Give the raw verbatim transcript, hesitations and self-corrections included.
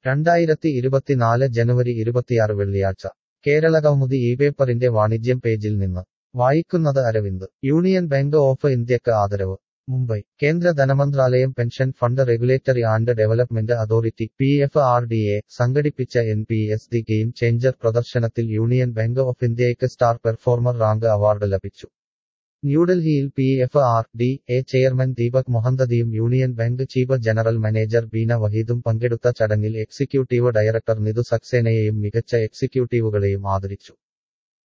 രണ്ടായിരത്തി ഇരുപത്തിനാല് ജനുവരി ഇരുപത്തിയാറ് വെള്ളിയാഴ്ച കേരളകൗമുദി ഈ പേപ്പറിന്റെ വാണിജ്യം പേജിൽ നിന്ന് വായിക്കുന്നത് അരവിന്ദ്. യൂണിയൻ ബാങ്ക് ഓഫ് ഇന്ത്യക്ക് ആദരവ്. മുംബൈ. കേന്ദ്ര ധനമന്ത്രാലയം pension fund regulatory and development authority P F R D A സംഘടിപ്പിച്ച N P S the game changer പ്രദർശനത്തിൽ യൂണിയൻ ബാങ്ക് ഓഫ് ഇന്ത്യയ്ക്ക് സ്റ്റാർ പെർഫോമർ റാങ്ക് അവാർഡ് ലഭിച്ചു. ന്യൂഡൽഹിയിൽ P F R D A chairman Deepak മൊഹന്തതിയും union bank chief general manager Beena വഹീദും പങ്കെടുത്ത ചടങ്ങിൽ executive director Nithu സക്സേനയെയും മികച്ച എക്സിക്യൂട്ടീവുകളെയും ആദരിച്ചു.